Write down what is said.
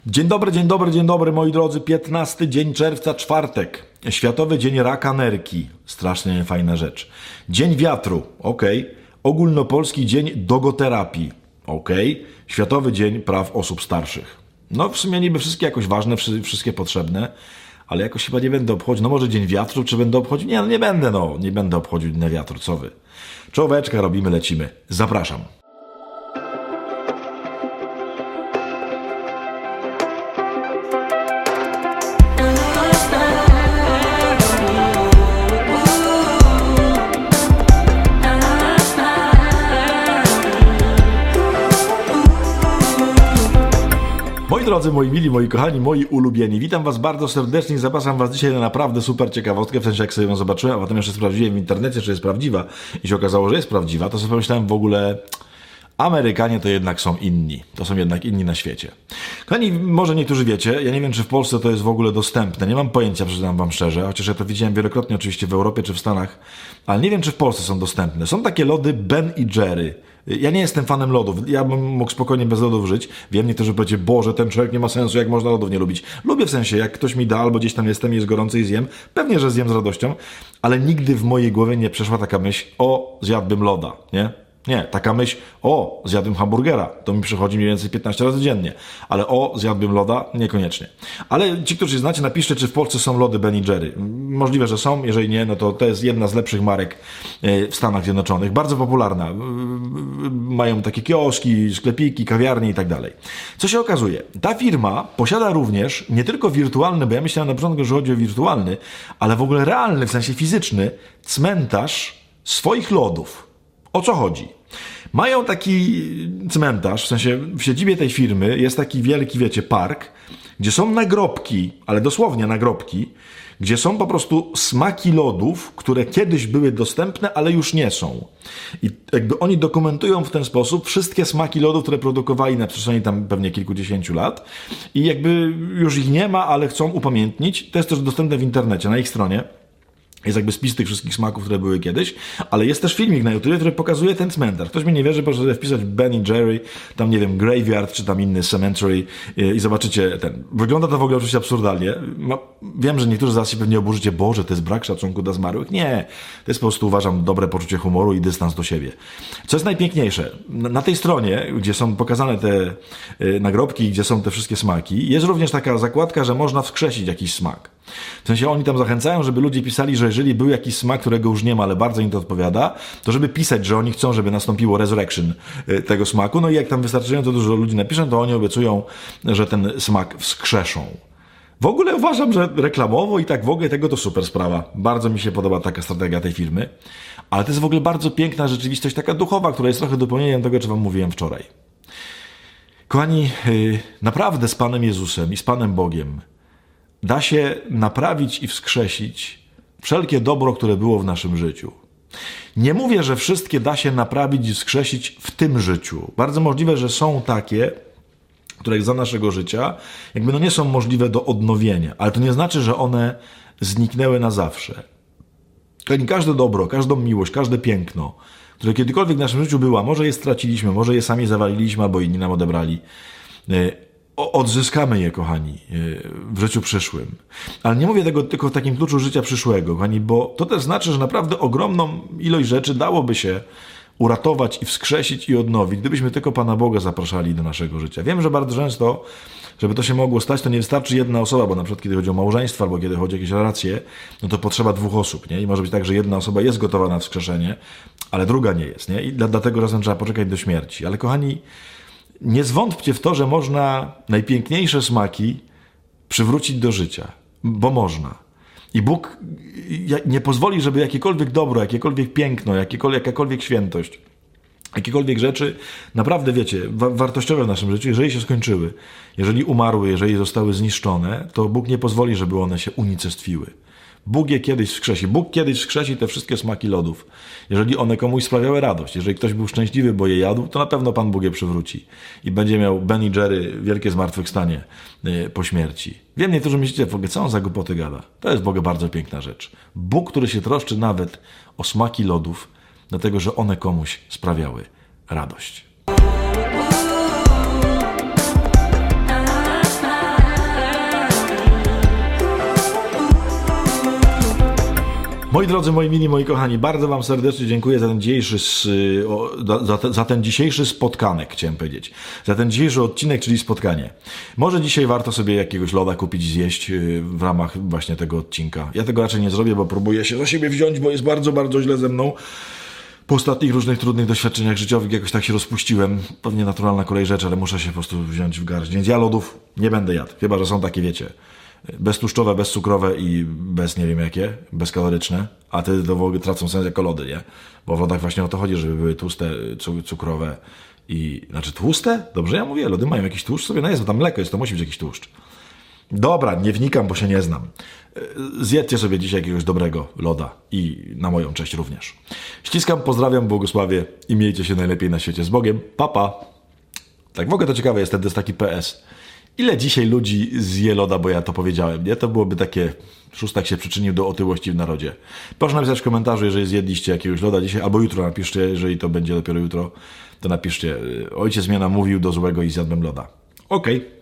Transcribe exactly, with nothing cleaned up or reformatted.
Dzień dobry, dzień dobry, dzień dobry, moi drodzy. piętnasty dzień czerwca, czwartek. Światowy Dzień Raka Nerki. Strasznie fajna rzecz. Dzień Wiatru. Okej. Okay. Ogólnopolski Dzień Dogoterapii. Okej. Okay. Światowy Dzień Praw Osób Starszych. No w sumie niby wszystkie jakoś ważne, wszystkie potrzebne, ale jakoś chyba nie będę obchodził. No może Dzień Wiatru, czy będę obchodził? Nie, no nie będę, no. Nie będę obchodził Dnia Wiatru, co wy. Czołóweczka robimy, lecimy. Zapraszam. Moi drodzy, moi mili, moi kochani, moi ulubieni, witam was bardzo serdecznie i zapraszam was dzisiaj na naprawdę super ciekawostkę, w sensie jak sobie ją zobaczyłem, a potem jeszcze sprawdziłem w internecie, czy jest prawdziwa i się okazało, że jest prawdziwa, to sobie pomyślałem w ogóle, Amerykanie to jednak są inni, to są jednak inni na świecie. Kochani, może niektórzy wiecie, ja nie wiem, czy w Polsce to jest w ogóle dostępne, nie mam pojęcia, przyznam wam szczerze, chociaż ja to widziałem wielokrotnie oczywiście w Europie czy w Stanach, ale nie wiem, czy w Polsce są dostępne. Są takie lody Ben i Jerry. Ja nie jestem fanem lodów, ja bym mógł spokojnie bez lodów żyć. Wiem, niektórzy powiecie, Boże, ten człowiek nie ma sensu, jak można lodów nie lubić. Lubię w sensie, jak ktoś mi da, albo gdzieś tam jestem i jest gorący i zjem, pewnie, że zjem z radością, ale nigdy w mojej głowie nie przeszła taka myśl, o, zjadłbym loda, nie? Nie, taka myśl, o, zjadłbym hamburgera, to mi przychodzi mniej więcej piętnaście razy dziennie, ale o, zjadłbym loda, niekoniecznie. Ale ci, którzy znacie, napiszcie, czy w Polsce są lody Ben i Jerry. Możliwe, że są, jeżeli nie, no to to jest jedna z lepszych marek w Stanach Zjednoczonych, bardzo popularna. Mają takie kioski, sklepiki, kawiarnie i tak dalej. Co się okazuje? Ta firma posiada również nie tylko wirtualny, bo ja myślałem na początku, że chodzi o wirtualny, ale w ogóle realny, w sensie fizyczny, cmentarz swoich lodów. O co chodzi? Mają taki cmentarz, w sensie w siedzibie tej firmy jest taki wielki, wiecie, park, gdzie są nagrobki, ale dosłownie nagrobki, gdzie są po prostu smaki lodów, które kiedyś były dostępne, ale już nie są. I jakby oni dokumentują w ten sposób wszystkie smaki lodów, które produkowali na przestrzeni tam pewnie kilkudziesięciu lat i jakby już ich nie ma, ale chcą upamiętnić. To jest też dostępne w internecie, na ich stronie. Jest jakby spis tych wszystkich smaków, które były kiedyś, ale jest też filmik na YouTube, który pokazuje ten cmentarz. Ktoś mi nie wierzy, proszę sobie wpisać Ben i Jerry, tam nie wiem, Graveyard, czy tam inny Cemetery i zobaczycie ten. Wygląda to w ogóle oczywiście absurdalnie. Wiem, że niektórzy z was się pewnie oburzycie, Boże, to jest brak szacunku dla zmarłych. Nie, to jest po prostu, uważam, dobre poczucie humoru i dystans do siebie. Co jest najpiękniejsze? Na tej stronie, gdzie są pokazane te nagrobki, gdzie są te wszystkie smaki, jest również taka zakładka, że można wskrzesić jakiś smak. W sensie oni tam zachęcają, żeby ludzie pisali, że jeżeli był jakiś smak, którego już nie ma, ale bardzo im to odpowiada, to żeby pisać, że oni chcą, żeby nastąpiło resurrection tego smaku. No i jak tam wystarczająco dużo ludzi napiszą, to oni obiecują, że ten smak wskrzeszą. W ogóle uważam, że reklamowo i tak w ogóle tego to super sprawa. Bardzo mi się podoba taka strategia tej firmy. Ale to jest w ogóle bardzo piękna rzeczywistość, taka duchowa, która jest trochę dopełnieniem tego, co wam mówiłem wczoraj. Kochani, naprawdę z Panem Jezusem i z Panem Bogiem da się naprawić i wskrzesić wszelkie dobro, które było w naszym życiu. Nie mówię, że wszystkie da się naprawić i wskrzesić w tym życiu. Bardzo możliwe, że są takie, które za naszego życia jakby no nie są możliwe do odnowienia, ale to nie znaczy, że one zniknęły na zawsze. Każde dobro, każdą miłość, każde piękno, które kiedykolwiek w naszym życiu była, może je straciliśmy, może je sami zawaliliśmy, albo inni nam odebrali. Odzyskamy je, kochani, w życiu przyszłym. Ale nie mówię tego tylko w takim kluczu życia przyszłego, kochani, bo to też znaczy, że naprawdę ogromną ilość rzeczy dałoby się uratować i wskrzesić i odnowić, gdybyśmy tylko Pana Boga zapraszali do naszego życia. Wiem, że bardzo często, żeby to się mogło stać, to nie wystarczy jedna osoba, bo na przykład kiedy chodzi o małżeństwo albo kiedy chodzi o jakieś relacje, no to potrzeba dwóch osób, nie? I może być tak, że jedna osoba jest gotowa na wskrzeszenie, ale druga nie jest, nie? I dlatego czasem trzeba poczekać do śmierci. Ale kochani, nie zwątpcie w to, że można najpiękniejsze smaki przywrócić do życia, bo można. I Bóg nie pozwoli, żeby jakiekolwiek dobro, jakiekolwiek piękno, jakiekolwiek, jakakolwiek świętość, jakiekolwiek rzeczy, naprawdę wiecie, wa- wartościowe w naszym życiu, jeżeli się skończyły, jeżeli umarły, jeżeli zostały zniszczone, to Bóg nie pozwoli, żeby one się unicestwiły. Bóg je kiedyś wskrzesi. Bóg kiedyś wskrzesi te wszystkie smaki lodów. Jeżeli one komuś sprawiały radość, jeżeli ktoś był szczęśliwy, bo je jadł, to na pewno Pan Bóg je przywróci. I będzie miał Ben i Jerry wielkie zmartwychwstanie yy, po śmierci. Wiem, niektórzy myślicie, w ogóle co on za głupoty gada. To jest w ogóle bardzo piękna rzecz. Bóg, który się troszczy nawet o smaki lodów, dlatego że one komuś sprawiały radość. Moi drodzy, moi mili, moi kochani, bardzo wam serdecznie dziękuję za ten dzisiejszy, za, te, za ten dzisiejszy spotkanek, chciałem powiedzieć. Za ten dzisiejszy odcinek, czyli spotkanie. Może dzisiaj warto sobie jakiegoś loda kupić i zjeść w ramach właśnie tego odcinka. Ja tego raczej nie zrobię, bo próbuję się za siebie wziąć, bo jest bardzo, bardzo źle ze mną. Po ostatnich różnych trudnych doświadczeniach życiowych jakoś tak się rozpuściłem. Pewnie naturalna kolej rzeczy, ale muszę się po prostu wziąć w garść. Więc ja lodów nie będę jadł. Chyba że są takie, wiecie, beztłuszczowe, bezcukrowe i bez nie wiem jakie, bezkaloryczne. A te to w ogóle tracą sens jako lody, nie? Bo w lodach właśnie o to chodzi, żeby były tłuste, cukrowe i... Znaczy tłuste? Dobrze ja mówię, lody mają jakiś tłuszcz sobie? No jest, bo tam mleko jest, to musi być jakiś tłuszcz. Dobra, nie wnikam, bo się nie znam. Zjedzcie sobie dzisiaj jakiegoś dobrego loda i na moją cześć również. Ściskam, pozdrawiam, błogosławię i miejcie się najlepiej na świecie z Bogiem. Papa. Pa. Tak, w ogóle to ciekawe jest, to jest taki P S. Ile dzisiaj ludzi zje loda, bo ja to powiedziałem, nie? To byłoby takie... Szóstak się przyczynił do otyłości w narodzie. Proszę napisać w komentarzu, jeżeli zjedliście jakiegoś loda dzisiaj, albo jutro napiszcie, jeżeli to będzie dopiero jutro, to napiszcie. Ojciec mnie namówił do złego i zjadłem loda. Okej. Okay.